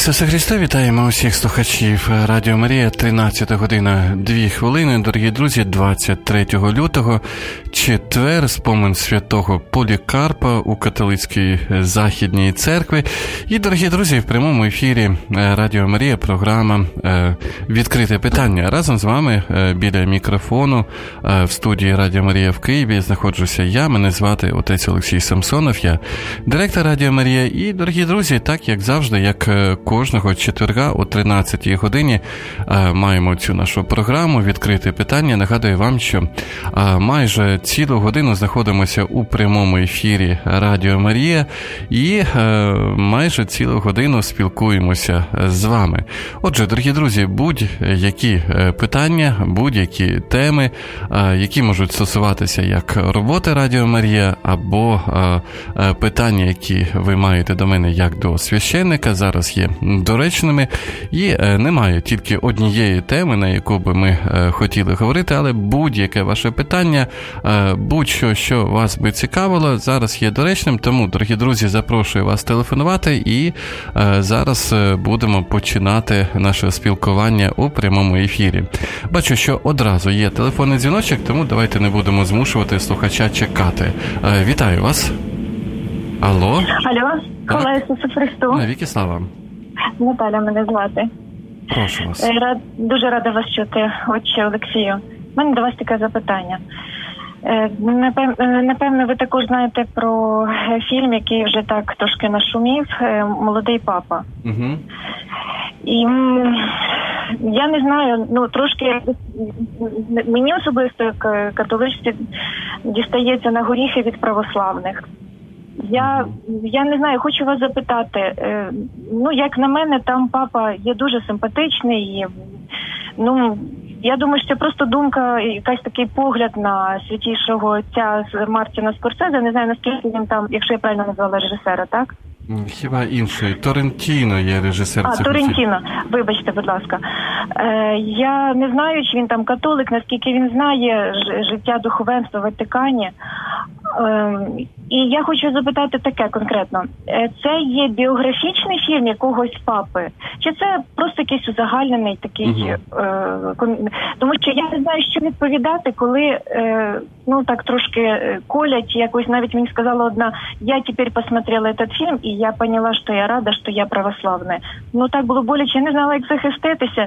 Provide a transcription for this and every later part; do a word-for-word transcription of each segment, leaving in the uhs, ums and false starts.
Ісусе Христе, вітаємо усіх слухачів Радіо Марія, тринадцята година, дві хвилини, дорогі друзі, двадцять третього лютого, четвер, спомин святого Полікарпа у католицькій Західній церкві. І, дорогі друзі, в прямому ефірі Радіо Марія програма «Відкрите питання». Разом з вами біля мікрофону в студії Радіо Марія в Києві знаходжуся я, мене звати отець Олексій Самсонов, я директор Радіо Марія. І, дорогі друзі, так як завжди, як кожного четверга о тринадцятій годині маємо цю нашу програму «Відкрите питання». Нагадую вам, що майже цілу годину знаходимося у прямому ефірі Радіо Марія і майже цілу годину спілкуємося з вами. Отже, дорогі друзі, будь-які питання, будь-які теми, які можуть стосуватися як роботи Радіо Марія, або питання, які ви маєте до мене як до священника, зараз є доречними. І немає тільки однієї теми, на яку би ми хотіли говорити, але будь-яке ваше питання, будь-що, що вас би цікавило, зараз є доречним. Тому, дорогі друзі, запрошую вас телефонувати, і зараз будемо починати наше спілкування у прямому ефірі. Бачу, що одразу є телефонний дзвіночок, тому давайте не будемо змушувати слухача чекати. Вітаю вас. Алло. Алло, хвала Ісусу Христу. Навіки слава. Наталя мене звати. Прошу вас. Рад, дуже рада вас чути, отче Олексію. У мене до вас таке запитання. Напевно, ви також знаєте про фільм, який вже так трошки нашумів, «Молодий папа». Угу. І я не знаю, ну трошки мені особисто, як католичці, дістається на горіхи від православних. Я, я не знаю, хочу вас запитати, ну, як на мене, там папа є дуже симпатичний, і, ну, я думаю, що це просто думка, якась такий погляд на святішого отця Мартіна Скорсезе, не знаю, наскільки він там, якщо я правильно назвала режисера, так? Хіба інший. Торрентіно є режисер цього фільму. А, Торрентіно. Вибачте, будь ласка. Е, я не знаю, чи він там католик, наскільки він знає ж, життя духовенства в Ватикані. Е, і я хочу запитати таке конкретно. Це є біографічний фільм якогось папи? Чи це просто якийсь узагальнений такий... Угу. Е, кон... Тому що я не знаю, що відповідати, коли, е, ну, так трошки колять, якось навіть мені сказала одна, я тепер посмотрела этот фільм, і я поняла, що я рада, що я православна. Ну, так було боляче, я не знала, як захиститися.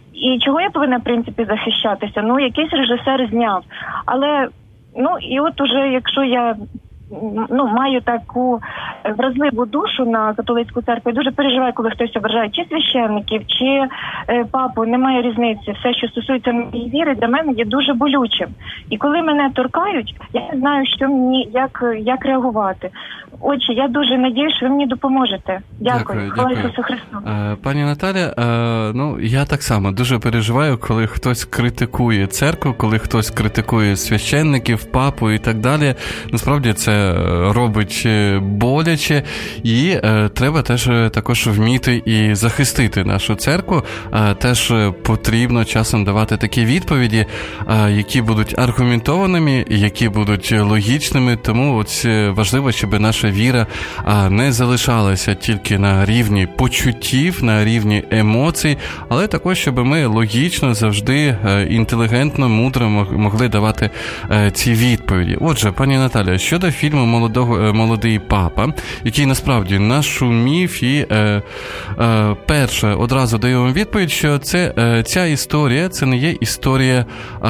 І чого я повинна, в принципі, захищатися? Ну, якийсь режисер зняв. Але, ну, і от уже, якщо я, ну, маю таку вразливу душу на католицьку церкву, я дуже переживаю, коли хтось ображає чи священників, чи е, папу, немає різниці. Все, що стосується моєї віри, для мене є дуже болючим. І коли мене торкають, я не знаю, що мені, як, як реагувати. Отже, я дуже надію, що ви мені допоможете. Дякую. Слава Ісусу Христу. Пані Наталя, ну, я так само дуже переживаю, коли хтось критикує церкву, коли хтось критикує священників, папу і так далі. Насправді це робить боляче, і треба теж також вміти і захистити нашу церкву. Теж потрібно часом давати такі відповіді, які будуть аргументованими, які будуть логічними, тому ось важливо, щоб наша віра не залишалася тільки на рівні почуттів, на рівні емоцій, але також, щоб ми логічно, завжди інтелігентно, мудро могли давати ці відповіді. Отже, пані Наталя, щодо фільму «Молодого, «Молодий папа», який насправді нашумів, і е, е, перше, одразу даю вам відповідь, що це, е, ця історія, це не є історія е,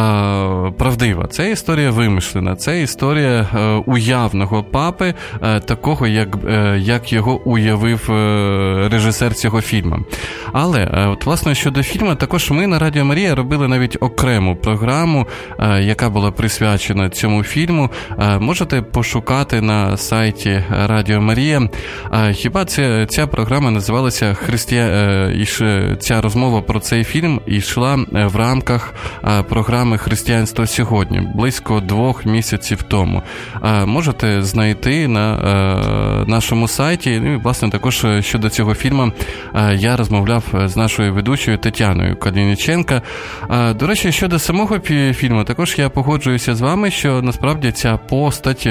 правдива, це історія вимишлена, це історія е, уявного папи, е, такого, як, е, як його уявив е, режисер цього фільму. Але, е, от, власне, щодо фільму, також ми на Радіо Марія робили навіть окрему програму, е, яка була присвячена цьому фільму. Е, можете пошукати на сайті Радіо Марія. Е, хіба ця, ця програма називалася «Христия...» е, і ця розмова про цей фільм йшла в рамках е, програми «Християнство сьогодні», близько двох місяців тому. Е, можете знайти на е, нашому сайті. Ну, і, власне, також щодо цього фільму е, я розмовляв з нашою ведучою Тетяною Калініченко. Е, до речі, щодо самого фільму, також я погоджуюся з вами, що насправді ця постать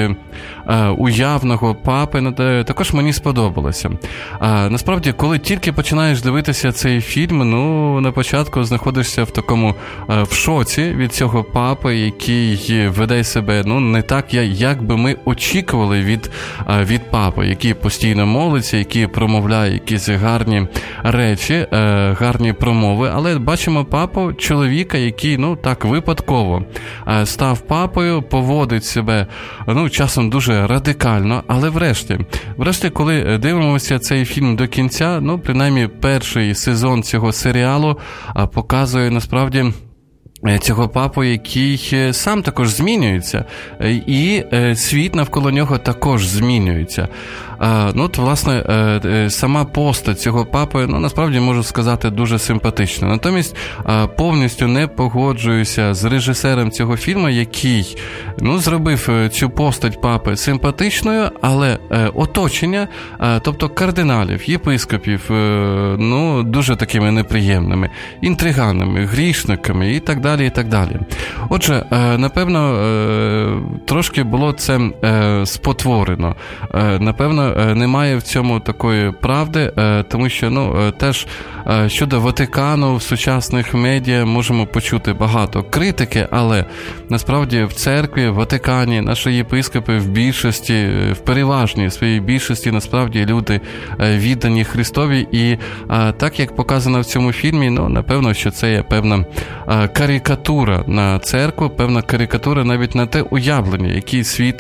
уявного папи також мені сподобалося. Насправді, коли тільки починаєш дивитися цей фільм, ну, на початку знаходишся в такому в шоці від цього папи, який веде себе, ну, не так, як би ми очікували від, від папи, який постійно молиться, який промовляє якісь гарні речі, гарні промови, але бачимо папу, чоловіка, який, ну, так, випадково став папою, поводить себе, ну, часом дуже радикально, але врешті, врешті, коли дивимося цей фільм до кінця, ну, принаймні, перший сезон цього серіалу показує, насправді, цього папу, який сам також змінюється, і світ навколо нього також змінюється. Ну, от, власне, сама постать цього папи, ну, насправді, можу сказати, дуже симпатична. Натомість, повністю не погоджуюся з режисером цього фільму, який, ну, зробив цю постать папи симпатичною, але оточення, тобто кардиналів, єпископів, ну, дуже такими неприємними, інтриганами, грішниками і так далі, і так далі. Отже, напевно, трошки було це спотворено. Напевно, немає в цьому такої правди, тому що, ну, теж щодо Ватикану в сучасних медіа можемо почути багато критики, але насправді в церкві, в Ватикані наші єпископи в більшості, в переважній своїй більшості, насправді люди віддані Христові, і так, як показано в цьому фільмі, ну, напевно, що це є певна карикатура на церкву, певна карикатура навіть на те уявлення, який світ,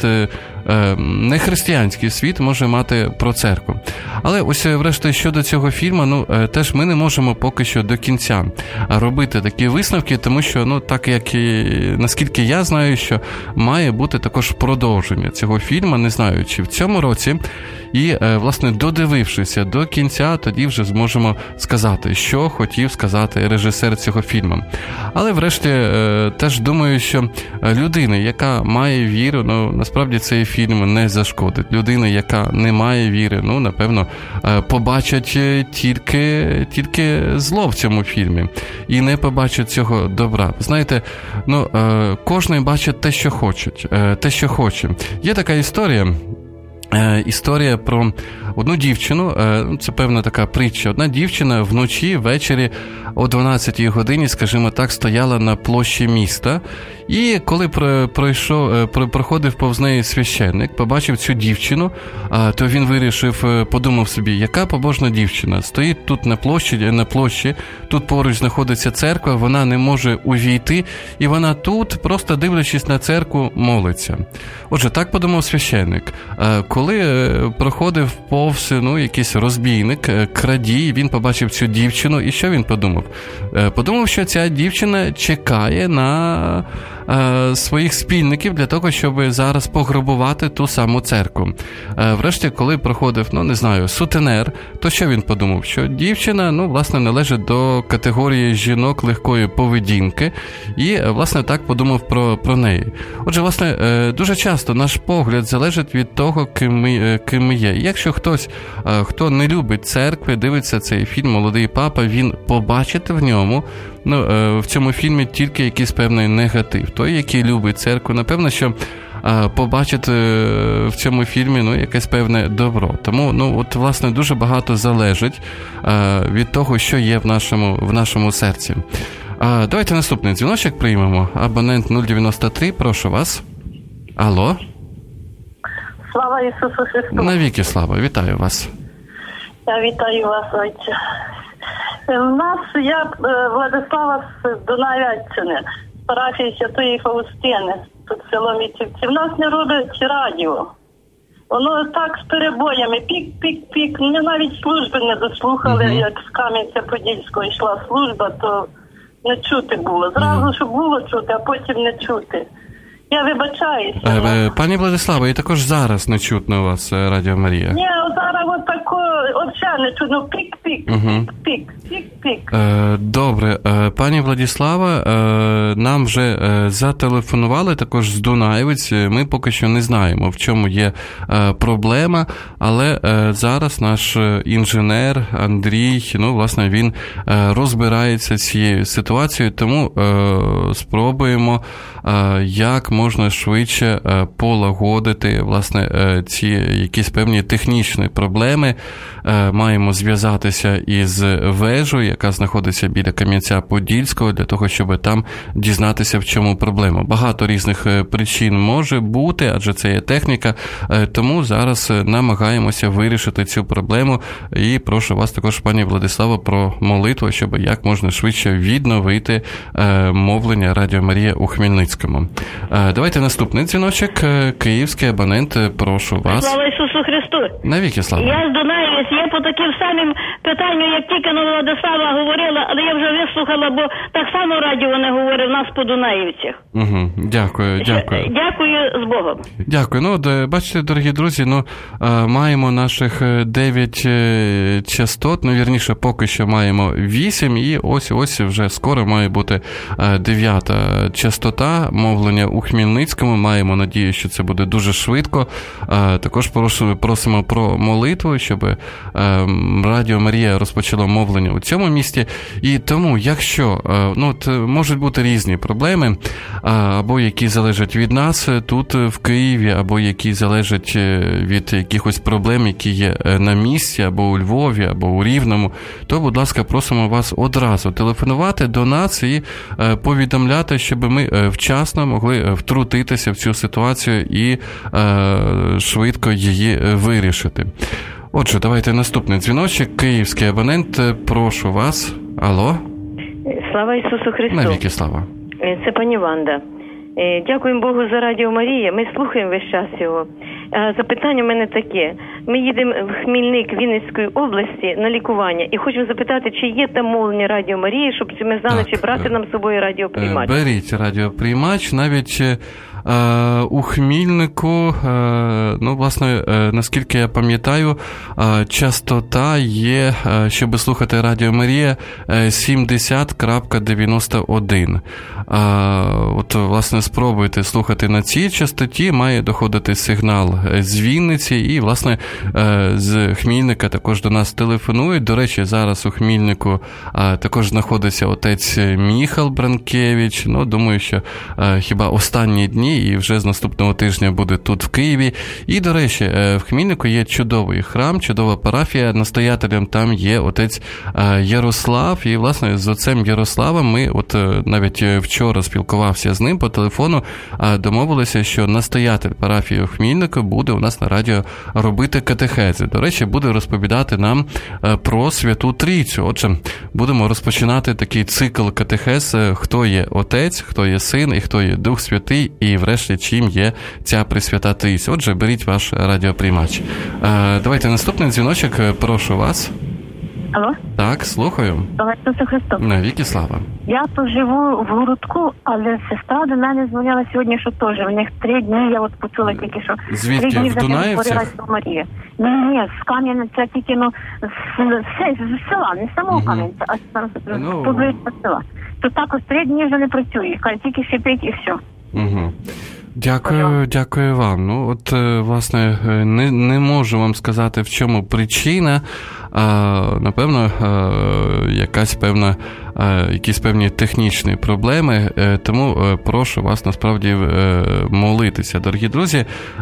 нехристиянський світ може мати про церкву. Але ось, врешті, щодо цього фільму, ну, теж ми не можемо поки що до кінця робити такі висновки, тому що, ну, так як і, наскільки я знаю, що має бути також продовження цього фільму, не знаю, чи в цьому році, і, власне, додивившися до кінця, тоді вже зможемо сказати, що хотів сказати режисер цього фільму. Але, врешті, теж думаю, що людина, яка має віру, ну, насправді цей фільм не зашкодить. Людина, яка не має віри, ну, напевно, побачать тільки, тільки зло в цьому фільмі. І не побачать цього добра. Знаєте, ну, кожен бачить те, що хоче. Те, що хоче. Є така історія, Історія про одну дівчину, це певна така притча. Одна дівчина вночі, ввечері о дванадцятій годині, скажімо так, стояла на площі міста. І коли пройшов, проходив повз неї священник, побачив цю дівчину, то він вирішив, подумав собі, яка побожна дівчина. Стоїть тут на площі, на площі, тут поруч знаходиться церква, вона не може увійти, і вона тут, просто дивлячись на церкву, молиться. Отже, так подумав священник. Коли проходив повз, ну, якийсь розбійник, крадій, він побачив цю дівчину, і що він подумав? Подумав, що ця дівчина чекає на своїх спільників для того, щоб зараз пограбувати ту саму церкву. Врешті, коли проходив, ну, не знаю, сутенер, то що він подумав? Що дівчина, ну, власне, належить до категорії жінок легкої поведінки, і, власне, так подумав про, про неї. Отже, власне, дуже часто наш погляд залежить від того, ким ми, ким ми є. І якщо хтось, хто не любить церкви, дивиться цей фільм «Молодий папа», він побачить в ньому, ну, в цьому фільмі тільки якийсь певний негатив. Той, який любить церкву, напевно, що побачить в цьому фільмі, ну, якесь певне добро. Тому, ну, от, власне, дуже багато залежить від того, що є в нашому, в нашому серці. Давайте наступний дзвіночок приймемо. Абонент нуль дев'яносто три, прошу вас. Алло. Слава Ісусу Христу. Навіки слава, вітаю вас. Я вітаю вас, отче. У нас, я Владислава з Дунаєвщини, з парафії Святої Фаустини, тут село Мітівці. В нас не робить радіо. Воно так з перебоями, пік-пік-пік. Ми навіть служби не дослухали, uh-huh. як з Кам'янця-Подільського йшла служба, то не чути було. Зразу, uh-huh. що було чути, а потім не чути. Я вибачаюся. Е, пані Владислава, і також зараз не чутно у вас Радіо Марія. Ні, зараз от тако, взагалі не чутно, пік-пік, uh-huh. пік-пік. Добре, пані Владислава, нам вже зателефонували також з Дунаєвець. Ми поки що не знаємо, в чому є проблема, але зараз наш інженер Андрій, ну, власне, він розбирається з цією ситуацією, тому спробуємо як можна швидше полагодити, власне, ці якісь певні технічні проблеми. Маємо зв'язатися із вежою, яка знаходиться біля Кам'янця-Подільського, для того, щоб там дізнатися, в чому проблема. Багато різних причин може бути, адже це є техніка, тому зараз намагаємося вирішити цю проблему. І прошу вас також, пані Владислава, про молитву, щоб як можна швидше відновити мовлення Радіо Марія у Хмельницькому. Давайте наступний дзвіночок. Київський абонент, прошу вас. Слава Ісусу Христу! Навіки слава! Я з Дунаєвець, я по таким самим питанням, як тільки на Владислава говорила, але я вже вислухала, бо так само радіо не говорить в нас по Дунаєвцях. Угу. Дякую, дякую. Дякую, з Богом. Дякую. Ну, от, бачите, дорогі друзі, ну, маємо наших дев'ять частот, ну, вірніше, поки що маємо вісім, і ось-ось вже скоро має бути дев'ята частота мовлення у Хмельницькому. Маємо надію, що це буде дуже швидко. Також просимо про молитву, щоб Радіо Марія розпочало мовлення у цьому місті. І тому, якщо, ну, от, можуть бути різні проблеми, або які залежать від нас тут в Києві, або які залежать від якихось проблем, які є на місці, або у Львові, або у Рівному, то, будь ласка, просимо вас одразу телефонувати до нас і повідомляти, щоб ми вчасно могли втрутитися в цю ситуацію і швидко її вирішити. Отже, давайте наступний дзвіночок. Київський абонент, прошу вас. Алло? Слава Ісусу Христу! Навіки слава! Це пані Ванда. Дякуємо Богу за Радіо Марія. Ми слухаємо весь час його. Запитання в мене таке. Ми їдемо в Хмільник Вінницької області на лікування і хочемо запитати, чи є там мовлення Радіо Марії, щоб ми знали, так, чи брати нам з собою радіоприймач. Беріть радіоприймач. Навіть у Хмільнику, ну, власне, наскільки я пам'ятаю, частота є, щоб слухати Радіо Марія, сімдесят дев'яносто один. От, власне, спробуйте слухати на цій частоті, має доходити сигнал з Вінниці, і, власне, з Хмільника також до нас телефонують. До речі, зараз у Хмільнику також знаходиться отець Міхал Бранкевич. Ну, думаю, що хіба останні дні, і вже з наступного тижня буде тут в Києві. І, до речі, в Хмільнику є чудовий храм, чудова парафія. Настоятелем там є отець Ярослав. І, власне, з отцем Ярославом ми от навіть вчора спілкувався з ним по телефону, домовилися, що настоятель парафії у Хмільнику буде у нас на радіо робити катехези. До речі, буде розповідати нам про Святу Трійцю. Отже, будемо розпочинати такий цикл катехез, хто є Отець, хто є Син і хто є Дух Святий, і врешті чим є ця Пресвята Трійця. Отже, беріть ваш радіоприймач. Давайте наступний дзвіночок, прошу вас. Алло? Так, слухаю. Слава Ісусу Христу. Навіки слава. Я тут живу в Городку, але сестра до мене дзвонила сьогодні, що теж. У них три дні, я от почула тільки, що... Звідки? Три дні в Дунаєвцях? Марія. Ні, ні, з Кам'янця тільки, ну, з, з, з села, не з самого угу. Кам'янця, а з ну... поблизу села. То так ось три дні вже не працює, тільки шипить і все. Угу. Дякую, дякую вам. Ну, от, власне, не, не можу вам сказати, в чому причина. А, напевно, а, якась певна, а, якісь певні технічні проблеми, тому прошу вас, насправді, молитися, дорогі друзі,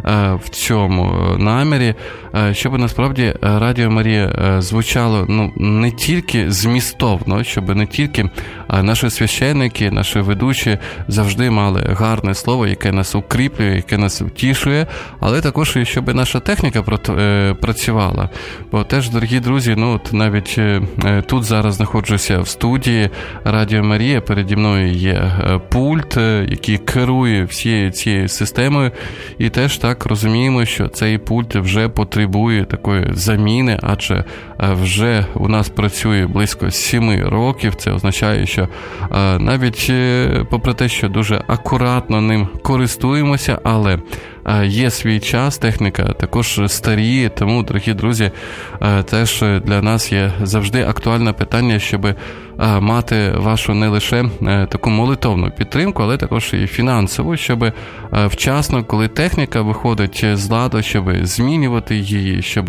в цьому намірі, щоб, насправді, Радіо Марія звучало, ну, не тільки змістовно, щоб не тільки наші священники, наші ведучі завжди мали гарне слово, яке нас укріплює, яке нас втішує, але також і щоб наша техніка працювала. Бо теж, дорогі друзі, ну, от навіть тут зараз знаходжуся в студії Радіо Марія, переді мною є пульт, який керує всією цією системою, і теж так розуміємо, що цей пульт вже потребує такої заміни, адже вже у нас працює близько сіми років. Це означає, що навіть попри те, що дуже акуратно ним користуємося, але є свій час, техніка також старіє, тому, дорогі друзі, теж для нас є завжди актуальне питання, щоб мати вашу не лише таку молитовну підтримку, але також і фінансову, щоб вчасно, коли техніка виходить з ладу, щоб змінювати її, щоб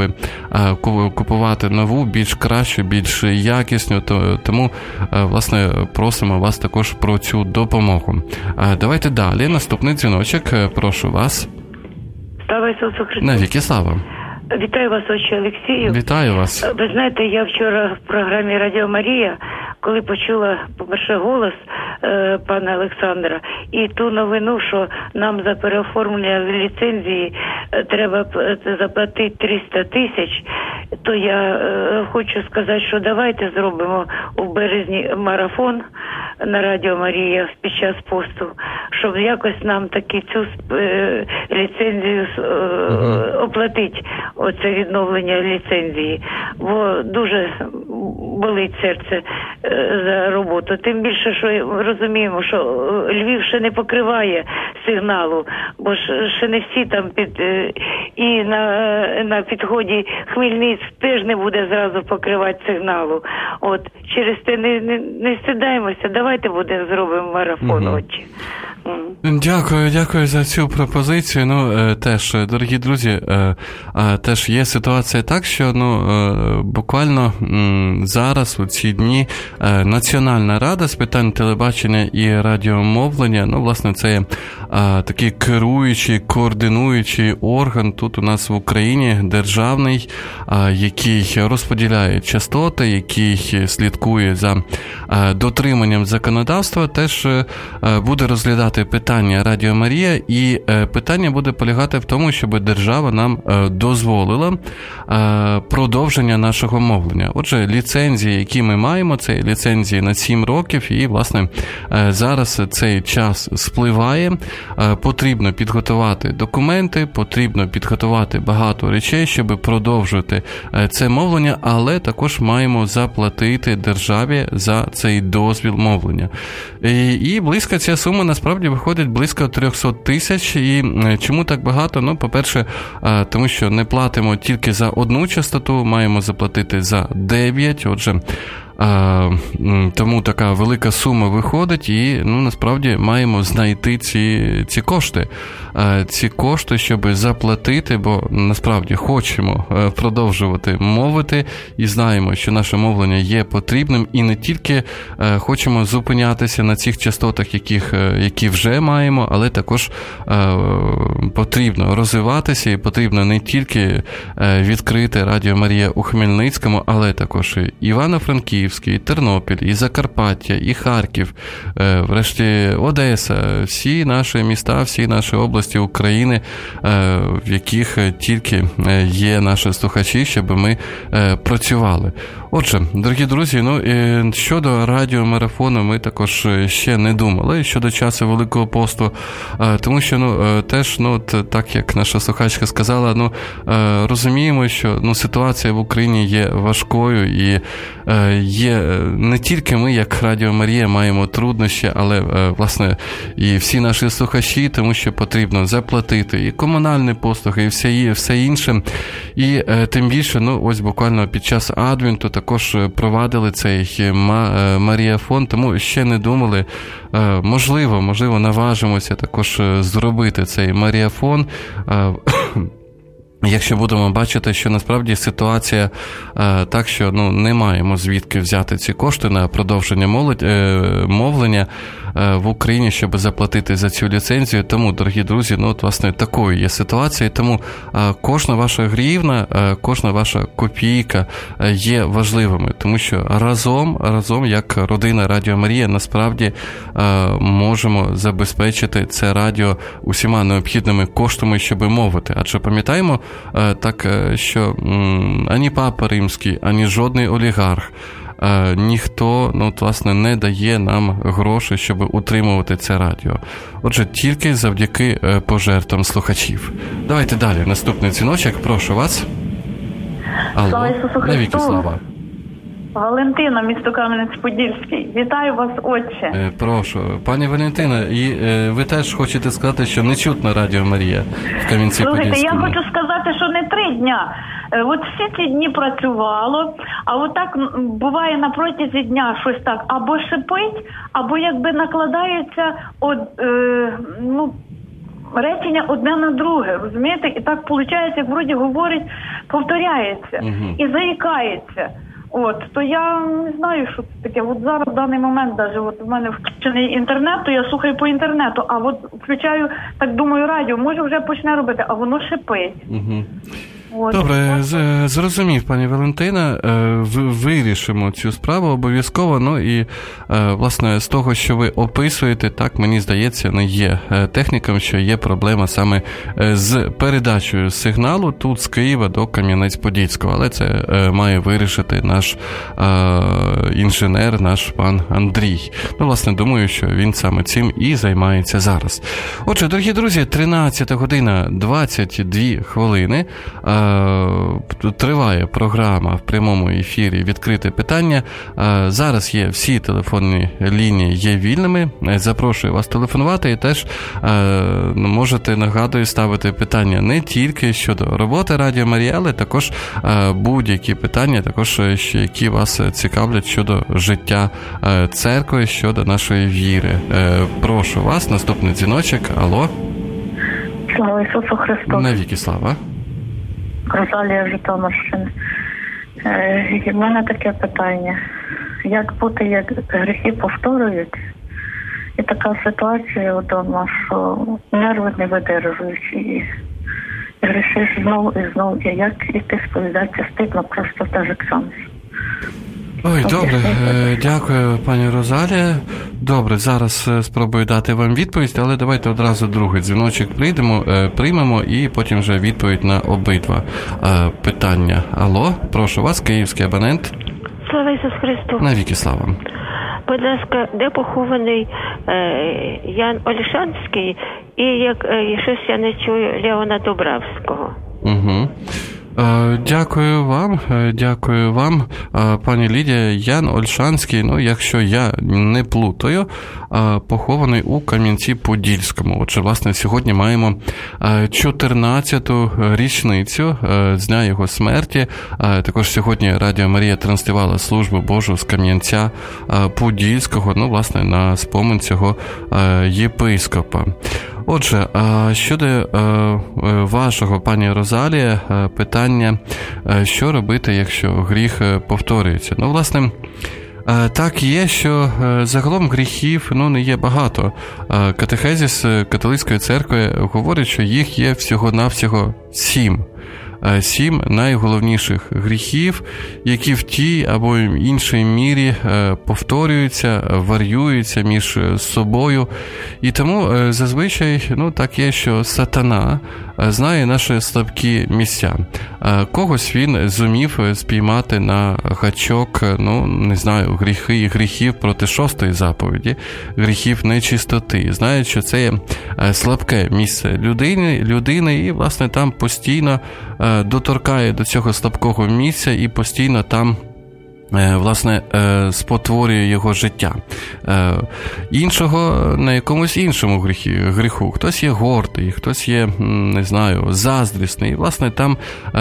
купувати нову, більш кращу, більш якісну. Тому, власне, просимо вас також про цю допомогу. Давайте далі. Наступний дзвіночок. Прошу вас. Слава Ісусу Христу. Навіки слава. Вітаю вас, отче Олексію. Вітаю вас. Ви знаєте, я вчора в програмі «Радіо Марія», коли почула, по-перше, голос е, пана Олександра, і ту новину, що нам за переоформлення ліцензії е, треба заплатити триста тисяч, то я е, хочу сказати, що давайте зробимо у березні марафон на «Радіо Марія» під час посту, щоб якось нам таки цю е, ліцензію е, uh-huh. оплатити, оце відновлення ліцензії. Бо дуже болить серце е, за роботу. Тим більше, що розуміємо, що Львів ще не покриває сигналу, бо ж ще не всі там під... Е, і на, на підході Хмельницьк теж не буде зразу покривати сигналу. От, через те не, не, не стидаємося, давайте будемо зробимо марафон, uh-huh. отче. Дякую, дякую за цю пропозицію. Ну, теж, дорогі друзі, теж є ситуація так, що, ну, буквально зараз, у ці дні, Національна рада з питань телебачення і радіомовлення, ну, власне, це такий керуючий, координуючий орган тут у нас в Україні, державний, який розподіляє частоти, який слідкує за дотриманням законодавства, теж буде розглядати питання «Радіо Марія», і питання буде полягати в тому, щоб держава нам дозволила продовження нашого мовлення. Отже, ліцензії, які ми маємо, це ліцензії на сім років, і, власне, зараз цей час спливає, потрібно підготувати документи, потрібно підготувати багато речей, щоб продовжувати це мовлення, але також маємо заплатити державі за цей дозвіл мовлення. І, і близько ця сума, насправді, виходить близько триста тисяч. І чому так багато? Ну, по-перше, тому що не платимо тільки за одну частоту, маємо заплатити за дев'ять. Отже, тому така велика сума виходить, і, ну, насправді маємо знайти ці, ці кошти. Ці кошти, щоб заплатити, бо насправді хочемо продовжувати мовити і знаємо, що наше мовлення є потрібним, і не тільки хочемо зупинятися на цих частотах, яких, які вже маємо, але також потрібно розвиватися, і потрібно не тільки відкрити Радіо Марія у Хмельницькому, але також і Івано-Франківськ, і Тернопіль, і Закарпаття, і Харків, врешті Одеса, всі наші міста, всі наші області України, в яких тільки є наші слухачі, щоб ми працювали. Отже, дорогі друзі, ну, щодо радіомарафону ми також ще не думали, щодо часу Великого посту, тому що, ну, теж, ну, так як наша слухачка сказала, ну, розуміємо, що, ну, ситуація в Україні є важкою, і є не тільки ми, як Радіо Марія, маємо труднощі, але, власне, і всі наші слухачі, тому що потрібно заплатити і комунальні послуги, і все, все інше. І тим більше, ну, ось буквально під час Адвенту також провадили цей Маріафон, тому ще не думали, можливо, можливо, наважимося також зробити цей Маріафон. Якщо будемо бачити, що насправді ситуація е, так, що, ну, не маємо звідки взяти ці кошти на продовження молодь, е, мовлення е, в Україні, щоб заплатити за цю ліцензію. Тому, дорогі друзі, ну, от, власне, такою є ситуація. Тому е, кожна ваша гривна, е, кожна ваша копійка е, є важливими, тому що разом, разом, як родина Радіо Марія, насправді е, можемо забезпечити це радіо усіма необхідними коштами, щоб мовити. Адже пам'ятаємо, так, що ані Папа Римський, ані жодний олігарх, ніхто, ну, власне, не дає нам грошей, щоб утримувати це радіо. Отже, тільки завдяки пожертвам слухачів. Давайте далі. Наступний дзвіночок, прошу вас. Алло, Слава Ісусу Христу. навіки слава. Валентина, місто Кам'янець-Подільський. Вітаю вас, отче. Е, прошу. Пані Валентина, і е, ви теж хочете сказати, що не чутно Радіо Марія в Кам'янці-Подільському? Слухайте, я хочу сказати, що не три дня. Е, От всі ці дні працювало, а от так м, буває на протязі дня щось так або шипить, або якби накладається од, е, ну, речення одне на друге, розумієте? І так виходить, як вроді говорить, повторяється Угу. і заїкається. От, то я не знаю, що це таке. От зараз в даний момент навіть от в мене включений інтернет, то я слухаю по інтернету, а от включаю, так думаю, радіо, може вже почне робити, а воно шипить. Угу. От. Добре, з- зрозумів, пані Валентина. Е, в- Вирішимо цю справу обов'язково. Ну і, е, власне, з того, що ви описуєте, так, мені здається, не є е, техніком, що є проблема саме е, з передачею сигналу тут з Києва до Кам'янець-Подільського. Але це е, має вирішити наш е, інженер, наш пан Андрій. Ну, власне, думаю, що він саме цим і займається зараз. Отже, дорогі друзі, тринадцята година двадцять дві хвилини. Е, Триває програма в прямому ефірі «Відкрите питання». Зараз є всі телефонні лінії є вільними. Запрошую вас телефонувати і теж можете, нагадую, ставити питання не тільки щодо роботи Радіо Марія, але також будь-які питання, також які вас цікавлять щодо життя церкви, щодо нашої віри. Прошу вас, наступний дзвіночок. Алло. Слава Ісусу Христу. Навіки слава. Розалія, Житомирщина. Е, і в мене таке питання. Як бути, як гріхи повторюють, і така ситуація вдома, що нерви не видержують, і грішиш знову і знову, і як іти сповідатися стидно, просто так як сам. Ой, добре, дякую, пані Розалія. Добре, зараз спробую дати вам відповідь, але давайте одразу другий дзвіночок прийдемо, приймемо і потім вже відповідь на обидва питання. Алло, прошу вас, київський абонент. Слава Ісусу Христу. Навіки слава. Будь ласка, де похований е, Ян Ольшанський і як е, щось я не чую Леона Дубравського? Угу. Дякую вам, дякую вам, пані Лідія. Ян Ольшанський, ну, якщо я не плутаю, похований у Кам'янці-Подільському. Отже, власне, сьогодні маємо чотирнадцяту річницю з дня його смерті. Також сьогодні Радіо Марія транслювала службу Божу з Кам'янця-Подільського, ну, власне, на спомин цього єпископа. Отже, щодо вашого, пані Розалія, питання, що робити, якщо гріх повторюється? Ну, власне, так є, що загалом гріхів, ну, не є багато. Катехезис католицької церкви говорить, що їх є всього-навсього сім. Сім найголовніших гріхів, які в тій або іншій мірі повторюються, варіюються між собою. І тому зазвичай, ну, так є, що сатана знає наші слабкі місця. Когось він зумів спіймати на гачок, ну, не знаю, гріхи, гріхів проти шостої заповіді, гріхів нечистоти. Знає, що це є слабке місце людини, людини і, власне, там постійно доторкає до цього слабкого місця і постійно там, власне, спотворює його життя. Іншого на якомусь іншому гріхі, гріху. Хтось є гордий, хтось є, не знаю, заздрісний. І, власне, там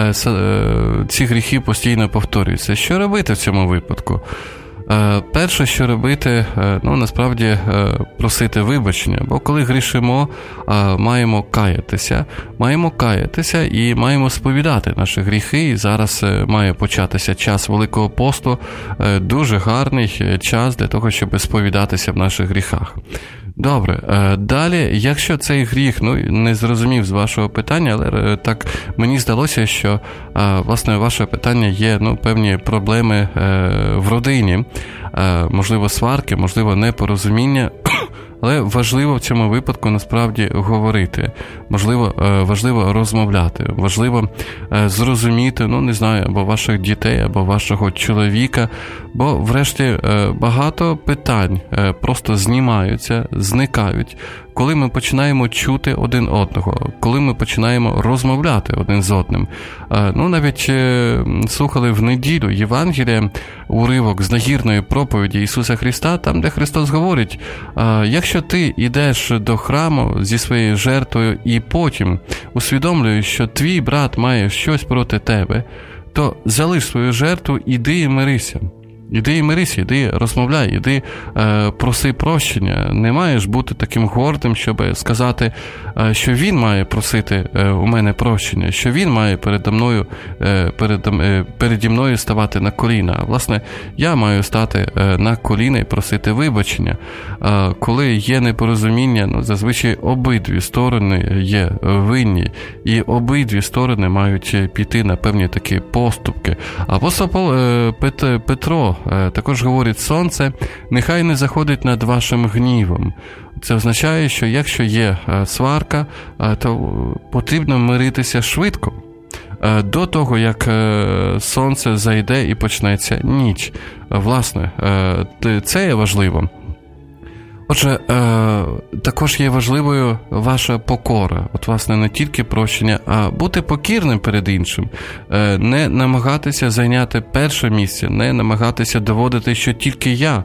ці гріхи постійно повторюються. Що робити в цьому випадку? Перше, що робити, ну, насправді, просити вибачення, бо коли грішимо, маємо каятися, маємо каятися і маємо сповідати наші гріхи, і зараз має початися час Великого посту, дуже гарний час для того, щоб сповідатися в наших гріхах. Добре, далі, якщо цей гріх, ну, не зрозумів з вашого питання, але так мені здалося, що, власне, ваше питання є, ну, певні проблеми в родині, можливо, сварки, можливо, непорозуміння, Але важливо в цьому випадку насправді говорити, можливо, важливо розмовляти, важливо зрозуміти, ну не знаю, або ваших дітей, або вашого чоловіка, бо врешті багато питань просто знімаються, зникають, коли ми починаємо чути один одного, коли ми починаємо розмовляти один з одним. Ну, навіть слухали в неділю Євангелія, уривок з нагірної проповіді Ісуса Христа, там, де Христос говорить, якщо ти йдеш до храму зі своєю жертвою і потім усвідомлюєш, що твій брат має щось проти тебе, то залиш свою жертву, іди і мирися. Іди і мирися, іди розмовляй, іди е, проси прощення. Не маєш бути таким гордим, щоб сказати, е, що він має просити е, у мене прощення, що він має передо мною, е, перед, е, переді мною ставати на коліна. Власне, я маю стати е, на коліна і просити вибачення. Е, коли є непорозуміння, ну, зазвичай обидві сторони є винні, і обидві сторони мають піти на певні такі поступки. Апостол е, Пет, Петро також говорить: сонце нехай не заходить над вашим гнівом. Це означає, що якщо є сварка, то потрібно миритися швидко, до того, як сонце зайде і почнеться ніч. Власне, це є важливо. Отже, також є важливою ваша покора. От, власне, не тільки прощення, а бути покірним перед іншим. Не намагатися зайняти перше місце, не намагатися доводити, що тільки я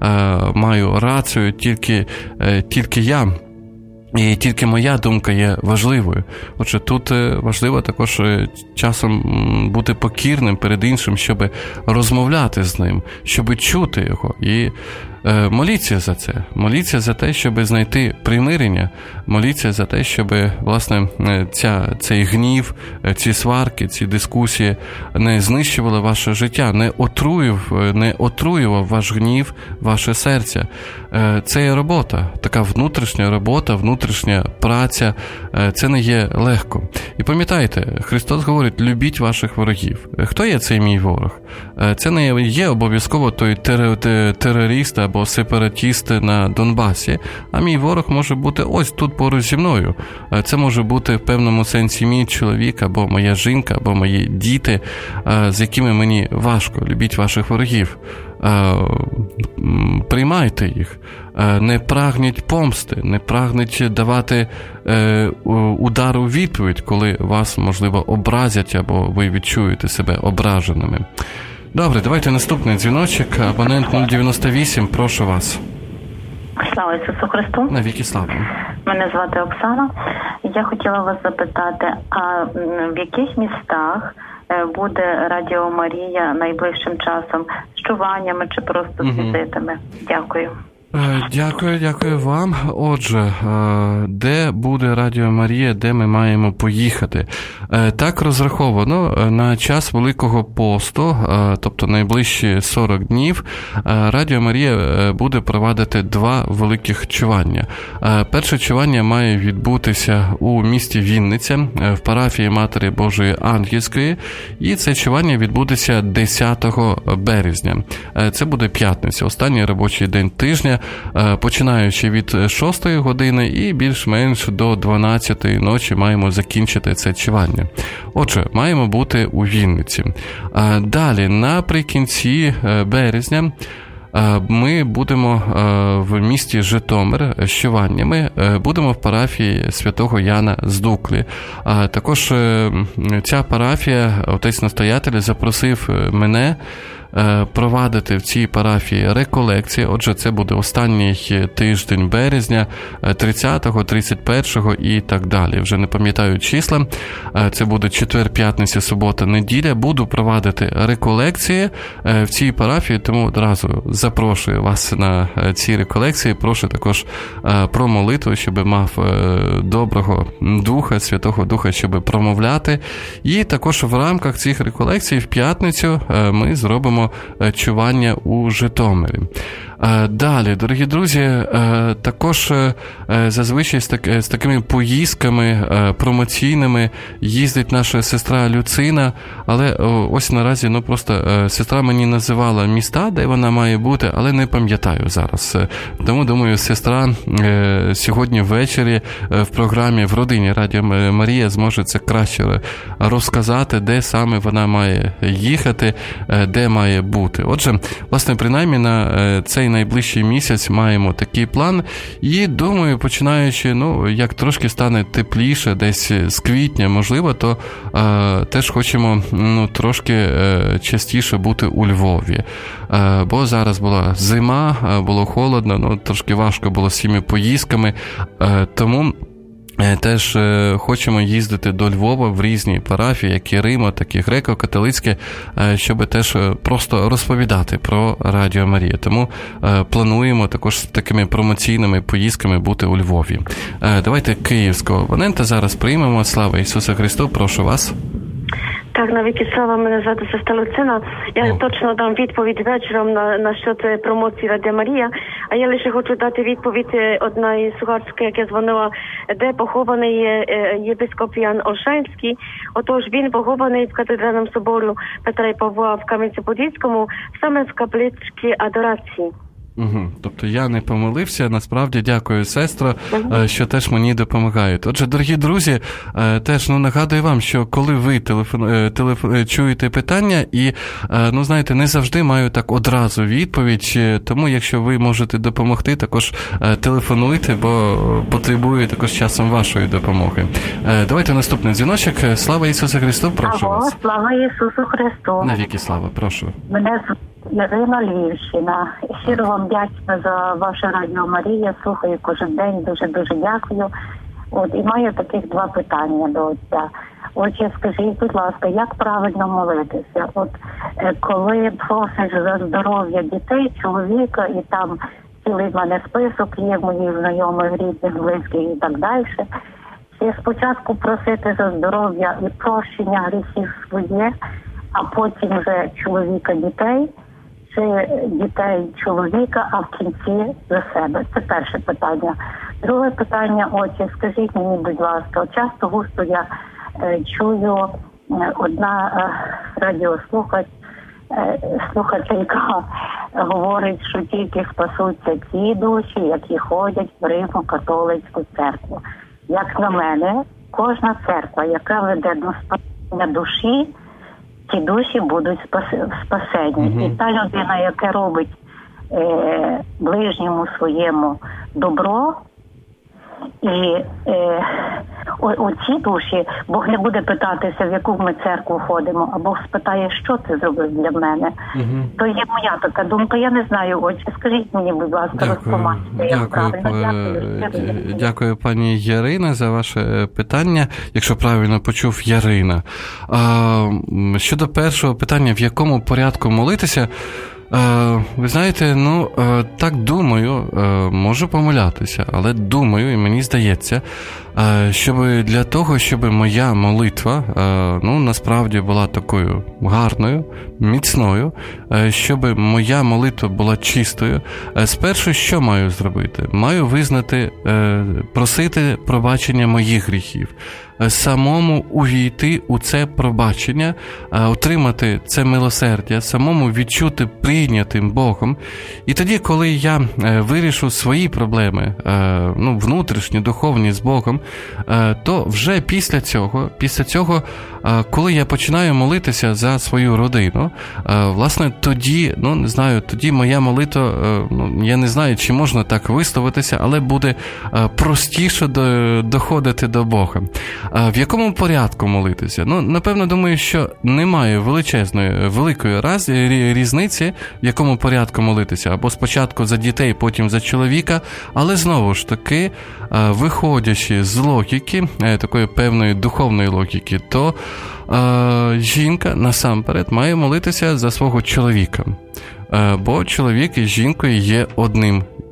маю рацію, тільки, тільки я. І тільки моя думка є важливою. Отже, тут важливо також часом бути покірним перед іншим, щоб розмовляти з ним, щоб чути його. І моліться за це. Моліться за те, щоб знайти примирення. Моліться за те, щоб, власне, ця, цей гнів, ці сварки, ці дискусії не знищували ваше життя, не отруїв, не отруював ваш гнів, ваше серце. Це є робота, така внутрішня робота, внутрішня праця. Це не є легко. І пам'ятайте, Христос говорить: любіть ваших ворогів. Хто є цей мій ворог? Це не є обов'язково той терорист або сепаратіст на Донбасі, а мій ворог може бути ось тут поруч зі мною. Це може бути в певному сенсі мій чоловік, або моя жінка, або мої діти, з якими мені важко. Любіть ваших ворогів. Приймайте їх, не прагніть помсти, не прагніть давати удар у відповідь, коли вас, можливо, образять або ви відчуєте себе ображеними. Добре, давайте наступний дзвіночок. Абонент нуль дев'яносто вісім, прошу вас. Слава Ісусу Христу. Навіки слава. Мене звати Оксана. Я хотіла вас запитати, а в яких містах буде Радіо Марія найближчим часом? З чуваннями чи просто з візитами? Дякую. Дякую, дякую вам. Отже, де буде Радіо Марія, де ми маємо поїхати? Так розраховано на час Великого посту, тобто найближчі сорок днів, Радіо Марія буде провадити два великих чування. Перше чування має відбутися у місті Вінниця, в парафії Матері Божої Ангельської, і це чування відбудеться десятого березня. Це буде п'ятниця, останній робочий день тижня, починаючи від шостої години і більш-менш до дванадцятої ночі маємо закінчити це чування. Отже, маємо бути у Вінниці. Далі, наприкінці березня, ми будемо в місті Житомир з чуваннями, будемо в парафії святого Яна з Дуклі. Також ця парафія, отець-настоятель, запросив мене провадити в цій парафії реколекції. Отже, це буде останній тиждень березня, тридцятого, тридцять першого і так далі. Вже не пам'ятаю числа. Це буде четвер, п'ятниця, субота, неділя. Буду провадити реколекції в цій парафії, тому одразу запрошую вас на ці реколекції. Прошу також про молитву, щоб мав доброго Духа, Святого Духа, щоб промовляти. І також в рамках цих реколекцій в п'ятницю ми зробимо чування у Житомирі. Далі, дорогі друзі, також зазвичай з, так, з такими поїздками промоційними їздить наша сестра Люцина, але ось наразі, ну просто сестра мені називала міста, де вона має бути, але не пам'ятаю зараз. Тому, думаю, сестра сьогодні ввечері в програмі «В родині» Радіо Марія зможе це краще розказати, де саме вона має їхати, де має бути. Отже, власне, принаймні на цей найближчий місяць маємо такий план, і думаю, починаючи, ну, як трошки стане тепліше, десь з квітня, можливо, то е, теж хочемо, ну, трошки е, частіше бути у Львові. Е, бо зараз була зима, було холодно, ну, трошки важко було з цими поїздками, е, тому теж хочемо їздити до Львова в різні парафії, як і Рима, так і греко-католицькі, щоб теж просто розповідати про Радіо Марія. Тому плануємо також з такими промоційними поїздками бути у Львові. Давайте київського абонента зараз приймемо. Слава Ісусу Христу, прошу вас. Так, навіки слава, мене звати сестра Люцина. Я О. точно дам відповідь вечором на, на що це промоції Радіо Марія. А я лише хочу дати відповідь одна із слухачки, яка дзвонила, де похований є єпископ Ян Ольшанський. Отож, він похований в катедральному соборі Петра і Павла в Кам'янці-Подільському, саме в капличці адорації. Угу. Тобто я не помилився, насправді дякую, сестро, угу. що теж мені допомагають. Отже, дорогі друзі, теж ну, нагадую вам, що коли ви телефон, телефон, чуєте питання і, ну знаєте, не завжди маю так одразу відповідь, тому якщо ви можете допомогти, також телефонуйте, бо потребую також часом вашої допомоги. Давайте наступний дзвіночок. Слава Ісусу Христу, прошу Алло, вас. Слава Ісусу Христу. Навіки слава, прошу. Мене Ірина, Львівщина. Щиро вам вдячна за ваше Радіо Марія. Слухаю кожен день. Дуже-дуже дякую. От, і маю таких два питання до отця. Отже, скажіть, будь ласка, як правильно молитися? От, коли просиш за здоров'я дітей, чоловіка, і там цілий в мене список є моїх знайомих, рідних, близьких і так далі, чи спочатку просити за здоров'я і прощення гріхів своє, а потім вже чоловіка дітей, чи дітей чоловіка, а в кінці за себе? Це перше питання. Друге питання, отже, скажіть мені, будь ласка, часто густо я е, чую е, одна е, радіослухач, е, слухачка говорить, що тільки спасуться ті душі, які ходять в Римо-католицьку церкву. Як на мене, кожна церква, яка веде до спасення душі, ті душі будуть спасені. Mm-hmm. І та людина, яка робить е, ближньому своєму добро, і е, о, оці душі, Бог не буде питатися, в яку ми церкву ходимо, а Бог спитає, що ти зробив для мене. Mm-hmm. То є моя така думка, я не знаю, отже, скажіть мені, будь ласка, розтлумачте, як правильно. Дякую, дякую, пані Ярина, за ваше питання, якщо правильно почув, Ярина. А, щодо першого питання, в якому порядку молитися, ви знаєте, ну, так думаю, можу помилятися, але думаю, і мені здається, щоб для того, щоб моя молитва, ну, насправді була такою гарною, міцною, щоб моя молитва була чистою, спершу що маю зробити? Маю визнати, просити пробачення моїх гріхів, самому увійти у це пробачення, отримати це милосердя, самому відчути прийнятим Богом. І тоді, коли я вирішу свої проблеми, ну, внутрішні, духовні з Богом, то вже після цього, після цього, коли я починаю молитися за свою родину, власне, тоді, ну, не знаю, тоді моя молитва, ну, я не знаю, чи можна так висловитися, але буде простіше доходити до Бога. В якому порядку молитися? Ну, напевно, думаю, що немає величезної, великої раз, різниці, в якому порядку молитися. Або спочатку за дітей, потім за чоловіка, але знову ж таки, виходячи з логіки, такої певної духовної логіки, то е, жінка насамперед має молитися за свого чоловіка. Е, бо чоловік із жінкою є одним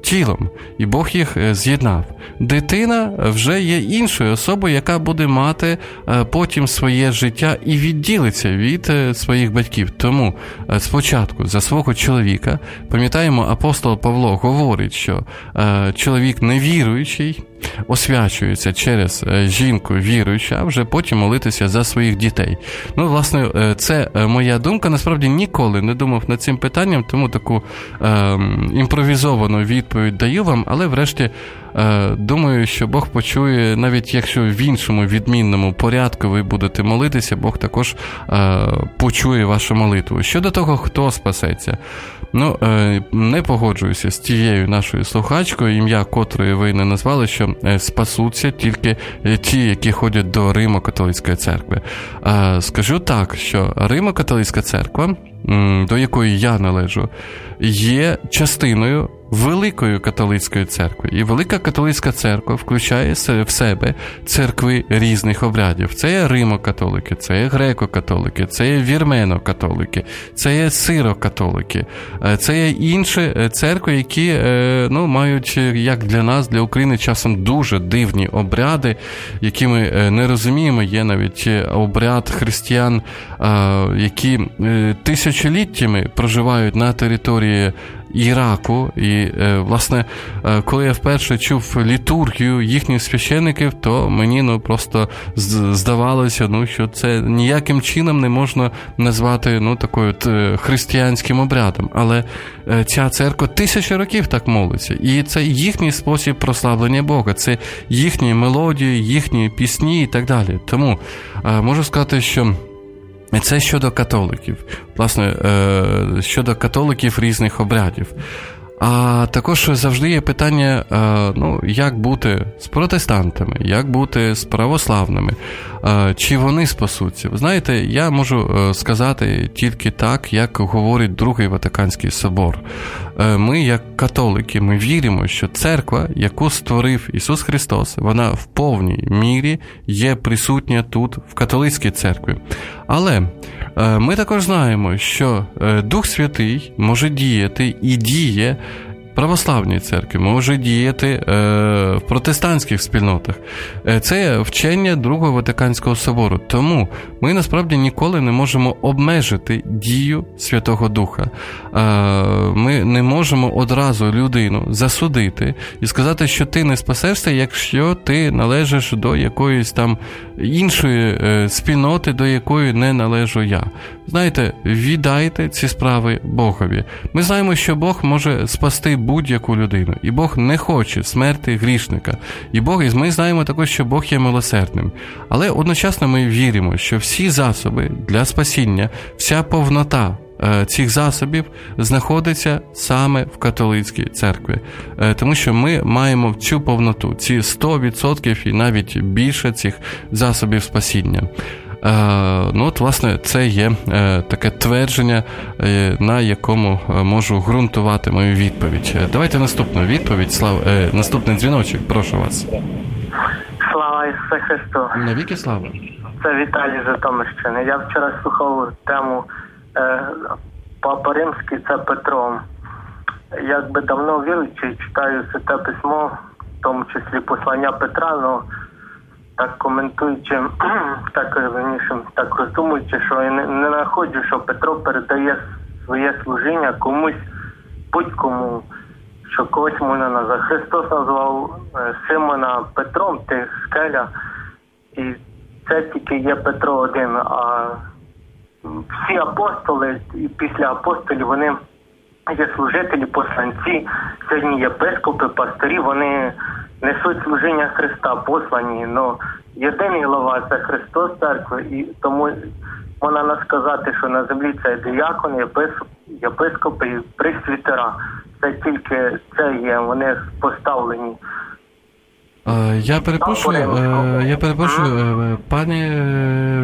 тілом, і Бог їх з'єднав. Дитина вже є іншою особою, яка буде мати потім своє життя і відділиться від своїх батьків. Тому спочатку за свого чоловіка, пам'ятаємо, апостол Павло говорить, що чоловік невіруючий освячується через жінку віруючу, а вже потім молитися за своїх дітей. Ну, власне, це моя думка. Насправді ніколи не думав над цим питанням, тому таку е, імпровізовану відповідь даю вам, але врешті е, думаю, що Бог почує, навіть якщо в іншому відмінному порядку ви будете молитися, Бог також е, почує вашу молитву. Щодо того, хто спасеться, ну, е, не погоджуюся з тією нашою слухачкою, ім'я котрої ви не назвали, що спасуться тільки ті, які ходять до Римо-католицької церкви. Е, скажу так, що Римо-католицька церква, до якої я належу, є частиною Великої католицької церкви. І Велика католицька церква включає в себе церкви різних обрядів. Це є римо-католики, це є греко-католики, це є вірмено-католики, це є сиро-католики, це є інші церкви, які ну, мають, як для нас, для України, часом дуже дивні обряди, які ми не розуміємо. Є навіть обряд християн, які тисячоліттями проживають на території Іраку, і, власне, коли я вперше чув літургію їхніх священиків, то мені, ну, просто здавалося, ну, що це ніяким чином не можна назвати, ну, такою християнським обрядом. Але ця церква тисячі років так молиться, і це їхній спосіб прославлення Бога, це їхні мелодії, їхні пісні і так далі. Тому можу сказати, що це щодо католиків, власне, щодо католиків різних обрядів. А також завжди є питання, ну, як бути з протестантами, як бути з православними, чи вони спасуться. Ви знаєте, я можу сказати тільки так, як говорить Другий Ватиканський собор. Ми, як католики, ми віримо, що церква, яку створив Ісус Христос, вона в повній мірі є присутня тут, в католицькій церкві. Але ми також знаємо, що Дух Святий може діяти і діє православній церкві, може діяти е, в протестантських спільнотах. Це вчення Другого Ватиканського собору. Тому ми насправді ніколи не можемо обмежити дію Святого Духа. Е, ми не можемо одразу людину засудити і сказати, що ти не спасешся, якщо ти належиш до якоїсь там іншої е, спільноти, до якої не належу я. Знаєте, віддайте ці справи Богові. Ми знаємо, що Бог може спасти будь-яку людину. І Бог не хоче смерти грішника. І Бог, і ми знаємо також, що Бог є милосердним. Але одночасно ми віримо, що всі засоби для спасіння, вся повнота е, цих засобів знаходиться саме в католицькій церкві. Е, тому що ми маємо цю повноту, ці сто відсотків і навіть більше цих засобів спасіння. Ну, от, власне, це є е, таке твердження, е, на якому можу ґрунтувати мою відповідь. Давайте наступну відповідь. Слав... Е, наступний дзвіночок, прошу вас. Слава Ісусу Христу. Навіки слава. Це Віталій з Житомирщини. Я вчора слухав тему е, Папа Римський, це Петро. Якби давно віруючий, читаю Святе Письмо, в тому числі послання Петра, но так коментуючи, так раніше, так роздумуючи, що я не, не знаходжу, що Петро передає своє служіння комусь, будь-кому, що когось можна назвати. Христос назвав Симона Петром, ти скеля, і це тільки є Петро один, а всі апостоли і після апостолів вони є служителі, посланці, сьогодні єпископи, пастирі, вони несуть служіння Христа, послані, но єдиний глава – це Христос церкви, і тому можна сказати, що на землі це діякон, єпископ, єпископи і пресвітера. Це тільки це є, вони поставлені. Я перепрошую, я перепрошую, пане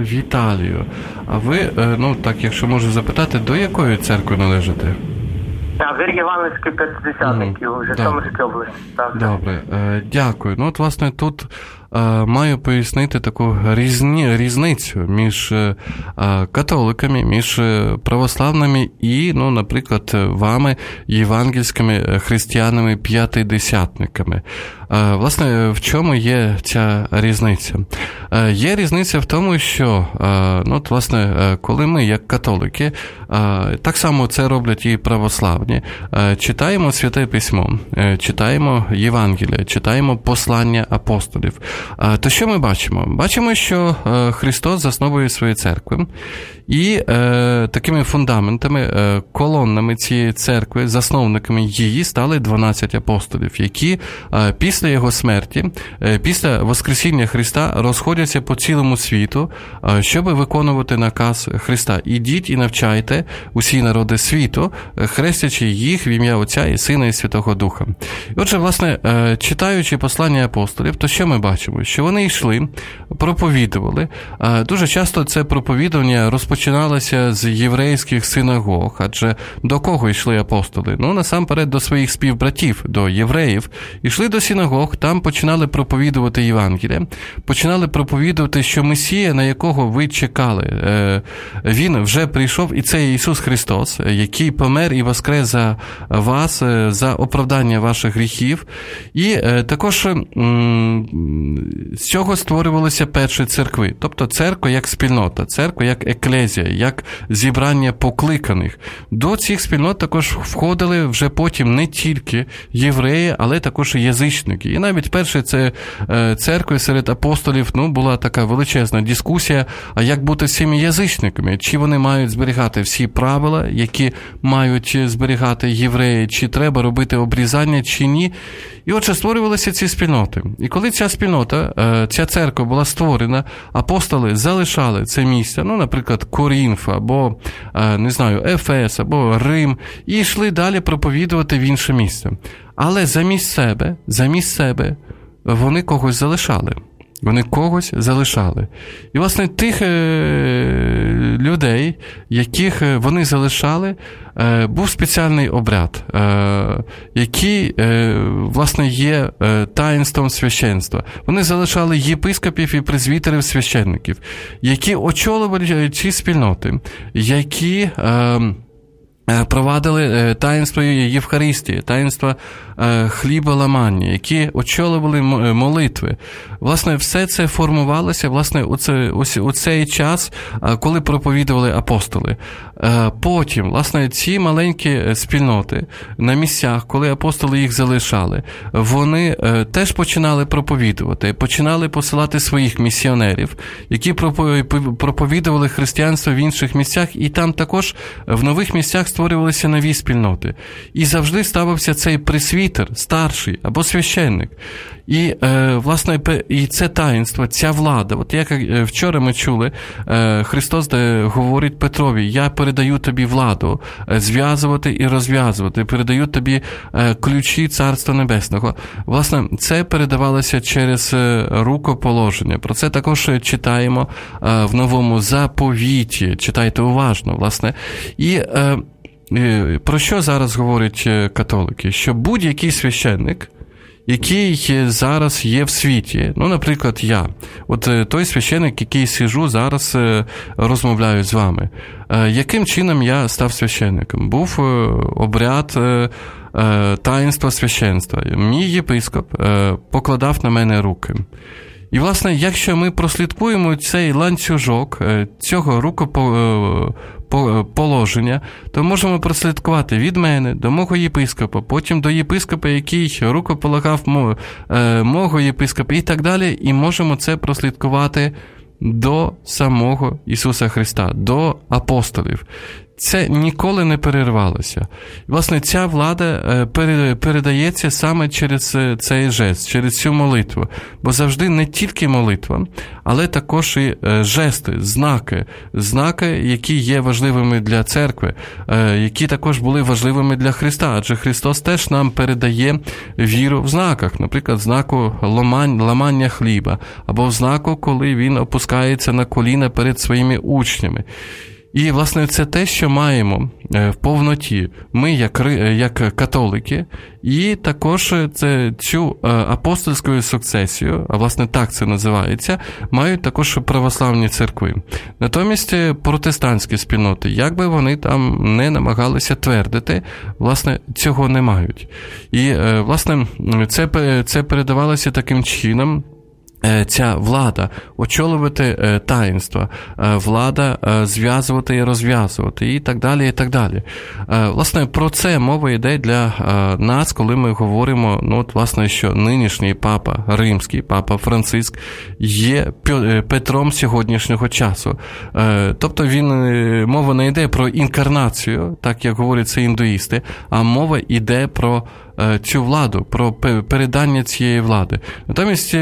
Віталію, а ви, ну так, якщо можу запитати, до якої церкви належите? А, Вір Євангельський п'ятидесятників у Житомирській області. Так, Добре, е, дякую. Ну, от, власне, тут е, маю пояснити таку різні, різницю між е, католиками, між православними і, ну, наприклад, вами, євангельськими християнами-п'ятидесятниками. Е, власне, в чому є ця різниця? Е, є різниця в тому, що, е, ну, от, власне, коли ми, як католики, е, так само це роблять і православні, е, читаємо Святе Письмо, е, читаємо Євангелія, читаємо послання апостолів, е, то що ми бачимо? Бачимо, що е, Христос засновує свою церкву, і е, такими фундаментами, е, колоннами цієї церкви, засновниками її стали дванадцять апостолів, які е, після його смерті, е, після Воскресіння Христа розходяться по цілому світу, е, щоб виконувати наказ Христа. Ідіть і навчайте усі народи світу, хрестячи їх в ім'я Отця і Сина і Святого Духа. І отже, власне, е, читаючи послання апостолів, то що ми бачимо? Що вони йшли, проповідували. Е, дуже часто це проповідування розпочалося починалася з єврейських синагог, адже до кого йшли апостоли? Ну, насамперед, до своїх співбратів, до євреїв. Йшли до синагог, там починали проповідувати Євангелія, починали проповідувати, що Месія, на якого ви чекали, він вже прийшов, і це Ісус Христос, який помер і воскрес за вас, за оправдання ваших гріхів. І також з цього створювалися перші церкви, тобто церква як спільнота, церква як еклезія, як зібрання покликаних. До цих спільнот також входили вже потім не тільки євреї, але також і язичники. І навіть перші це церкви серед апостолів, ну, була така величезна дискусія, а як бути з цими язичниками? Чи вони мають зберігати всі правила, які мають зберігати євреї, чи треба робити обрізання, чи ні? І отже, створювалися ці спільноти. І коли ця спільнота, ця церква була створена, апостоли залишали це місце, ну, наприклад, Корінф, або, не знаю, Ефес, або Рим, і йшли далі проповідувати в інше місце. Але замість себе, замість себе вони когось залишали. Вони когось залишали. І, власне, тих е- людей, яких вони залишали, е- був спеціальний обряд, е- який, е- власне, є е- таїнством священства. Вони залишали єпископів і презвітерів священників, які очолювали ці спільноти, які е- провадили таїнство Євхаристії, таїнство хліболамання, які очолювали молитви. Власне, все це формувалося, власне, у, це, у цей час, коли проповідували апостоли. Потім, власне, ці маленькі спільноти на місцях, коли апостоли їх залишали, вони теж починали проповідувати, починали посилати своїх місіонерів, які проповідували християнство в інших місцях, і там також в нових місцях створювалися нові спільноти. І завжди ставився цей пресвітер, старший або священник. І, е, власне, і це таїнство, ця влада. От як вчора ми чули, е, Христос де говорить Петрові: я передаю тобі владу зв'язувати і розв'язувати, передаю тобі е, ключі Царства Небесного. Власне, це передавалося через рукоположення. Про це також читаємо е, в Новому Заповіті. Читайте уважно, власне. І е, про що зараз говорять католики? Що будь-який священник, який зараз є в світі, ну, наприклад, я, от той священник, який сиджу зараз, розмовляю з вами, яким чином я став священником? Був обряд таїнства священства. Мій єпископ покладав на мене руки. І, власне, якщо ми прослідкуємо цей ланцюжок цього рукоположення, то можемо прослідкувати від мене до мого єпископа, потім до єпископа, який рукополагав мого єпископа, і так далі, і можемо це прослідкувати до самого Ісуса Христа, до апостолів. Це ніколи не перервалося. Власне, ця влада передається саме через цей жест, через цю молитву. Бо завжди не тільки молитва, але також і жести, знаки, знаки, які є важливими для церкви, які також були важливими для Христа. Адже Христос теж нам передає віру в знаках. Наприклад, знаку ламання хліба, або в знаку, коли Він опускається на коліна перед своїми учнями. І, власне, це те, що маємо в повноті. Ми, як, як католики, і також це, цю апостольську сукцесію, а, власне, так це називається, мають також православні церкви. Натомість протестантські спільноти, як би вони там не намагалися твердити, власне, цього не мають. І, власне, це, це передавалося таким чином, ця влада очолювати таїнства, влада зв'язувати і розв'язувати, і так далі, і так далі. Власне, про це мова йде для нас, коли ми говоримо, ну, от, власне, що нинішній папа римський, папа Франциск, є Петром сьогоднішнього часу. Тобто він, мова не йде про інкарнацію, так як говорять це індуїсти, а мова йде про цю владу, про передання цієї влади. Натомість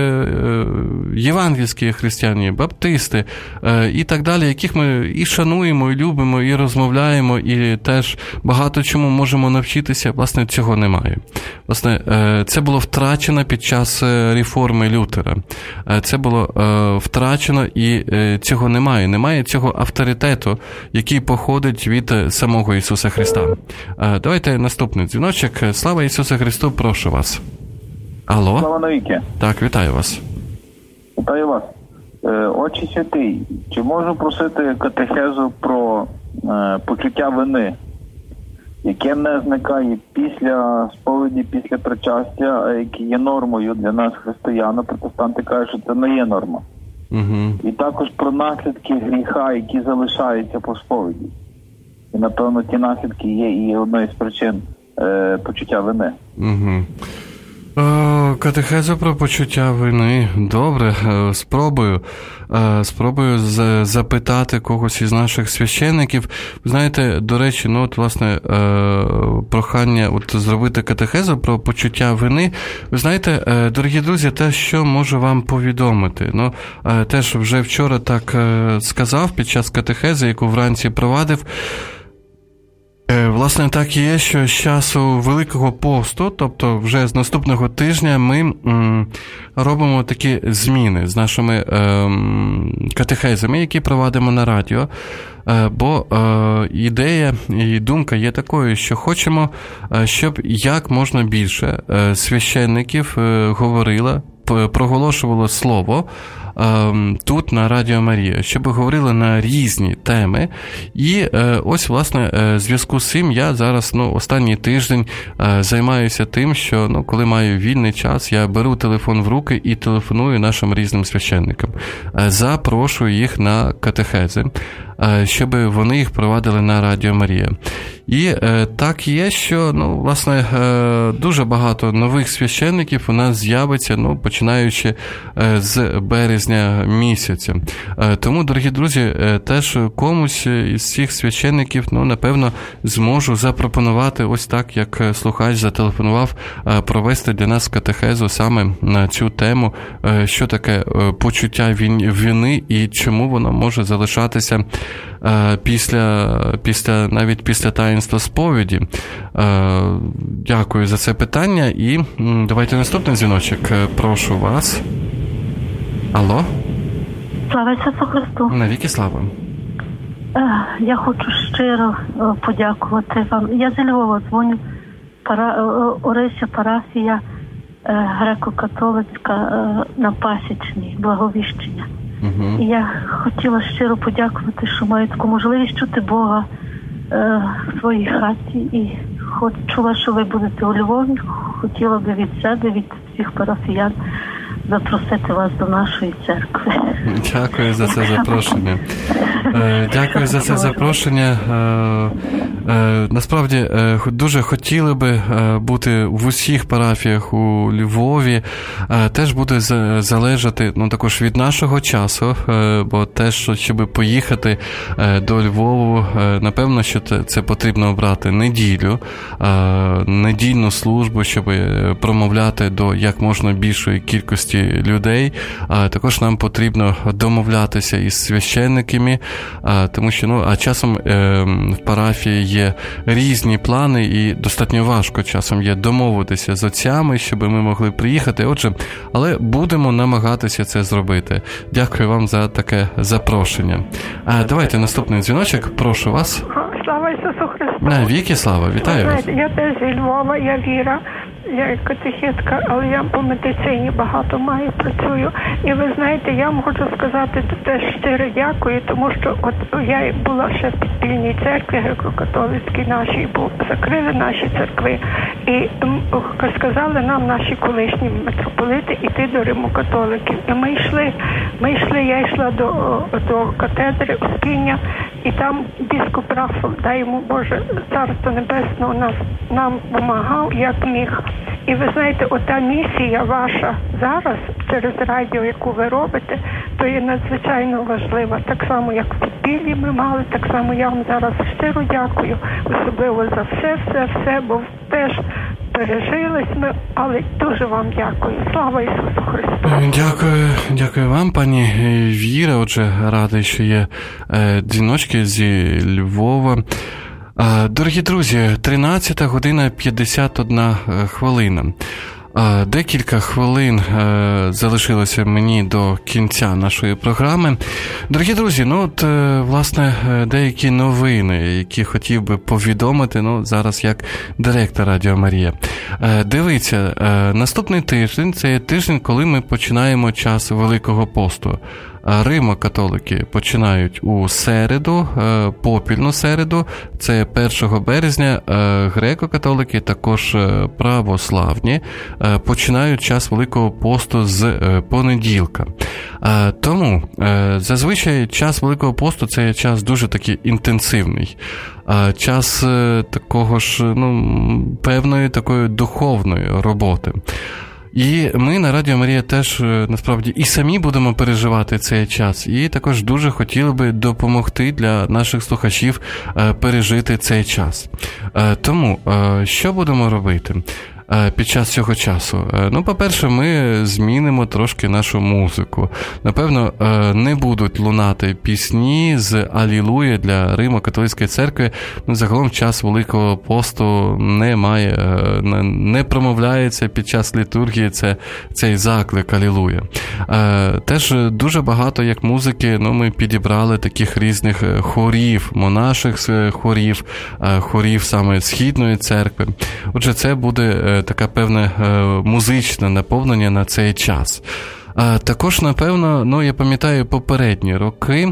євангельські християни, баптисти і так далі, яких ми і шануємо, і любимо, і розмовляємо, і теж багато чому можемо навчитися, власне, цього немає. Власне, це було втрачено під час реформи Лютера. Це було втрачено, і цього немає. Немає цього авторитету, який походить від самого Ісуса Христа. Давайте наступний дзвіночок. Слава Ісусу Христу, прошу вас. Алло? Слава навіки. Так, вітаю вас. Вітаю вас. Отче святий, чи можу просити катехезу про е, почуття вини, яке не зникає після сповіді, після причастя, а яке є нормою для нас, християн, протестанти кажуть, що це не є норма. Угу. І також про наслідки гріха, які залишаються по сповіді. І, напевно, ті наслідки є і одною з причин е, почуття вини. Угу. О, катехезу про почуття вини. Добре, спробую. Спробую запитати когось із наших священників. Ви знаєте, до речі, ну от, власне, прохання от зробити катехезу про почуття вини. Ви знаєте, дорогі друзі, те, що можу вам повідомити. Ну, теж вже вчора так сказав під час катехези, яку вранці провадив. Власне, так і є, що з часу Великого посту, тобто вже з наступного тижня, ми м, робимо такі зміни з нашими е, катехезами, які провадимо на радіо. Е, бо е, ідея і думка є такою, що хочемо, щоб як можна більше е, священників е, говорило, проголошувало слово тут на Радіо Марія, щоб говорили на різні теми. І ось, власне, в зв'язку з цим я зараз, ну, останній тиждень займаюся тим, що, ну, коли маю вільний час, я беру телефон в руки і телефоную нашим різним священникам. Запрошую їх на катехези, щоб вони їх провадили на Радіо Марія. І е, так є, що, ну, власне, е, дуже багато нових священників у нас з'явиться, ну, починаючи е, з березня місяця. Е, тому, дорогі друзі, е, теж комусь із цих священників, ну, напевно, зможу запропонувати ось так, як слухач зателефонував, е, провести для нас катехезу саме на цю тему, е, що таке е, почуття вини і чому воно може залишатися е, після, після, навіть після таїнства сповіді. Дякую за це питання. І давайте наступний дзвіночок. Прошу вас. Алло? Слава Ісусу Христу. Навіки слава. Я хочу щиро подякувати вам. Я з Львова дзвоню. Пара... Орися парафія греко-католицька на Пасічній, Благовіщення. Угу. І я хотіла щиро подякувати, що маю таку можливість чути Бога в своїй хаті, і чула, що ви будете у Львові. Хотіла би від себе, від всіх парафіян запросити вас до нашої церкви. Дякую за це запрошення. Дякую за це запрошення. Насправді, дуже хотіли би бути в усіх парафіях у Львові. Теж буде залежати, ну, також від нашого часу, бо теж, щоб поїхати до Львову, напевно, що це потрібно обрати неділю, недільну службу, щоб промовляти до як можна більшої кількості кількості людей. Також нам потрібно домовлятися із священниками, тому що, ну, а часом в парафії є різні плани і достатньо важко часом є домовитися з отцями, щоб ми могли приїхати. Отже, але будемо намагатися це зробити. Дякую вам за таке запрошення. А давайте наступний дзвіночок. Прошу вас. Слава Ісусу Христу. На віки слава. Вітаю вас. Я теж зі Львова, я Віра. Я катехетка, але я по медицині багато маю, працюю. І ви знаєте, я вам хочу сказати теж щиро дякую, тому що от я була ще в підпільній церкві греко-католицькій нашій, бо закрили наші церкви. І сказали нам наші колишні митрополити йти до римокатоликів. І ми йшли, ми йшли, я йшла до, до катедри Успіння, і там біскуп Рафал, дай йому Боже царство небесне, у нас нам допомагав, як міг. І ви знаєте, ота місія ваша зараз через радіо, яку ви робите, то є надзвичайно важлива. Так само, як в підпіллі ми мали, так само я вам зараз щиро дякую, особливо за все, все, все, бо теж пережились ми, але дуже вам дякую. Слава Ісусу Христу! Дякую, дякую вам, пані Віра. Отже, радий, що є е, дзвіночки зі Львова. Дорогі друзі, тринадцята година п'ятдесят одна хвилина. Декілька хвилин залишилося мені до кінця нашої програми. Дорогі друзі, ну от, власне, деякі новини, які хотів би повідомити, ну, зараз як директор Радіо Марія. Дивіться, наступний тиждень – це тиждень, коли ми починаємо час Великого посту. Римо-католики починають у середу, попільну середу, це першого березня, греко-католики, також православні, починають час Великого посту з понеділка. Тому зазвичай час Великого посту – це час дуже такий інтенсивний. Час такого ж, ну, певної такої духовної роботи. І ми на Радіо Марія теж, насправді, і самі будемо переживати цей час, і також дуже хотіли би допомогти для наших слухачів пережити цей час. Тому, що будемо робити під час цього часу? Ну, по-перше, ми змінимо трошки нашу музику. Напевно, не будуть лунати пісні з Алілуя для Римо-католицької церкви. Ну, загалом час Великого посту не має, не промовляється під час літургії це, цей заклик Алілуя. Теж дуже багато, як музики, ну, ми підібрали таких різних хорів, монаших хорів, хорів саме Східної церкви. Отже, це буде така певне музичне наповнення на цей час. А також, напевно, ну, я пам'ятаю попередні роки,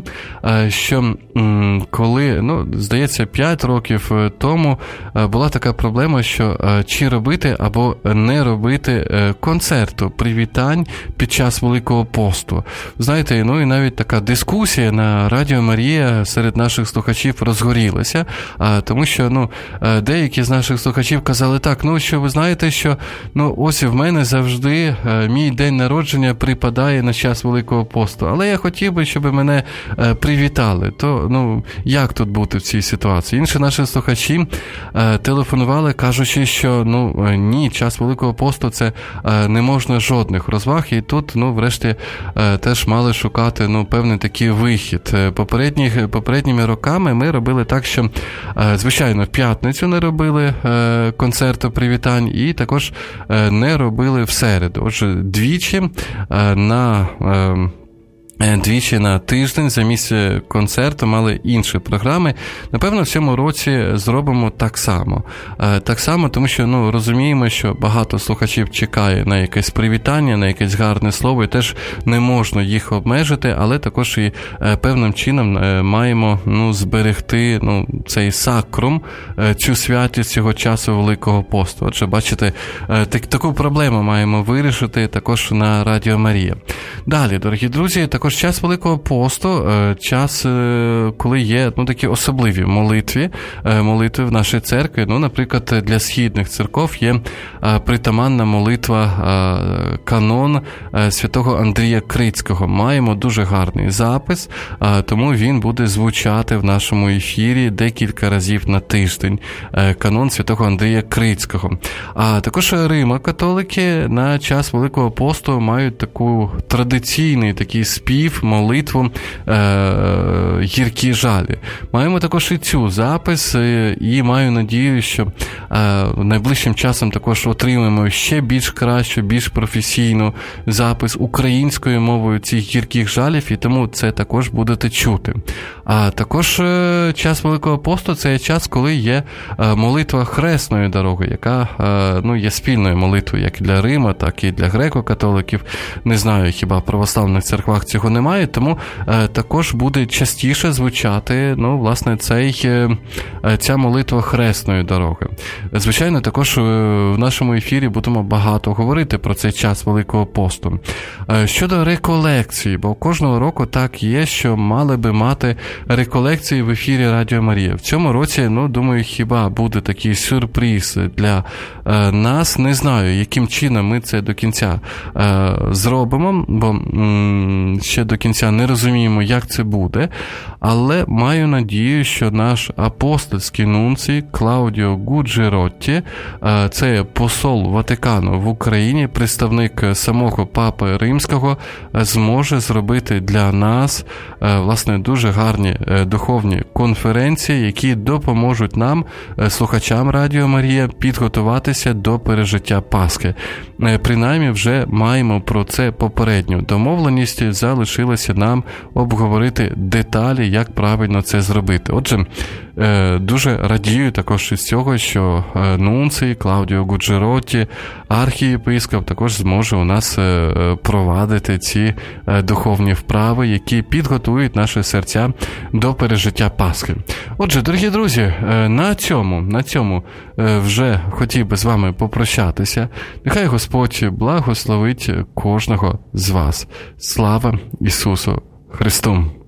що коли, ну, здається, п'ять років тому була така проблема, що чи робити або не робити концерту привітань під час Великого посту. Знаєте, ну, і навіть така дискусія на Радіо Марія серед наших слухачів розгорілася, тому що, ну, деякі з наших слухачів казали так, ну, що ви знаєте, що, ну, ось в мене завжди мій день народження при припадає на час Великого посту. Але я хотів би, щоб мене е, привітали. То, ну, як тут бути в цій ситуації? Інші наші слухачі е, телефонували, кажучи, що, ну, ні, час Великого посту це е, не можна жодних розваг. І тут, ну, врешті, е, теж мали шукати, ну, певний такий вихід. Попередніх, попередніми роками ми робили так, що, е, звичайно, в п'ятницю не робили е, концерту привітань і також е, не робили в середу. Отже, двічі на двічі на тиждень замість концерту мали інші програми. Напевно, в цьому році зробимо так само. Так само, тому що, ну, розуміємо, що багато слухачів чекає на якесь привітання, на якесь гарне слово, і теж не можна їх обмежити, але також і певним чином маємо, ну, зберегти, ну, цей сакрум, цю святість цього часу Великого посту. Отже, бачите, так, таку проблему маємо вирішити також на Радіо Марія. Далі, дорогі друзі, також час Великого посту, час, коли є ну, такі особливі молитви, молитви в нашій церкві. Ну, наприклад, для східних церков є притаманна молитва канон святого Андрія Крицького. Маємо дуже гарний запис, тому він буде звучати в нашому ефірі декілька разів на тиждень. Канон святого Андрія Крицького. А також римо-католики на час Великого посту мають таку традиційний такий спів, молитву е- гіркі жалі. Маємо також і цю запис, і маю надію, що е- найближчим часом також отримаємо ще більш кращу, більш професійну запис українською мовою цих гірких жалів, і тому це також будете чути. А також е- час Великого посту – це час, коли є е- молитва хресної дороги, яка е- ну, є спільною молитвою як для Рима, так і для греко-католиків. Не знаю, хіба в православних церквах цього немає, тому е, також буде частіше звучати, ну, власне, цей, е, ця молитва хресної дороги. Звичайно, також е, в нашому ефірі будемо багато говорити про цей час Великого посту. Е, щодо реколекції, бо кожного року так є, що мали би мати реколекції в ефірі Радіо Марія. В цьому році, ну, думаю, хіба буде такий сюрприз для е, нас. Не знаю, яким чином ми це до кінця е, зробимо, бо м, ще до кінця не розуміємо, як це буде, але маю надію, що наш апостольський нунцій Клаудіо Гуджеротті, е, це посол Ватикану в Україні, представник самого Папи Римського, е, зможе зробити для нас, е, власне, дуже гарні е, духовні конференції, які допоможуть нам, е, слухачам Радіо Марія, підготуватися до пережиття Пасхи. Е, принаймні, вже маємо про це попередню домовленість, залишилося нам обговорити деталі, як правильно це зробити. Отже, дуже радію також із цього, що нунцій Клаудіо Гуджеротті, архієпископ, також зможе у нас провадити ці духовні вправи, які підготують наші серця до пережиття Пасхи. Отже, дорогі друзі, на цьому, на цьому вже хотів би з вами попрощатися. Нехай Господь благословить кожного з вас. Слава Ісусу Христу!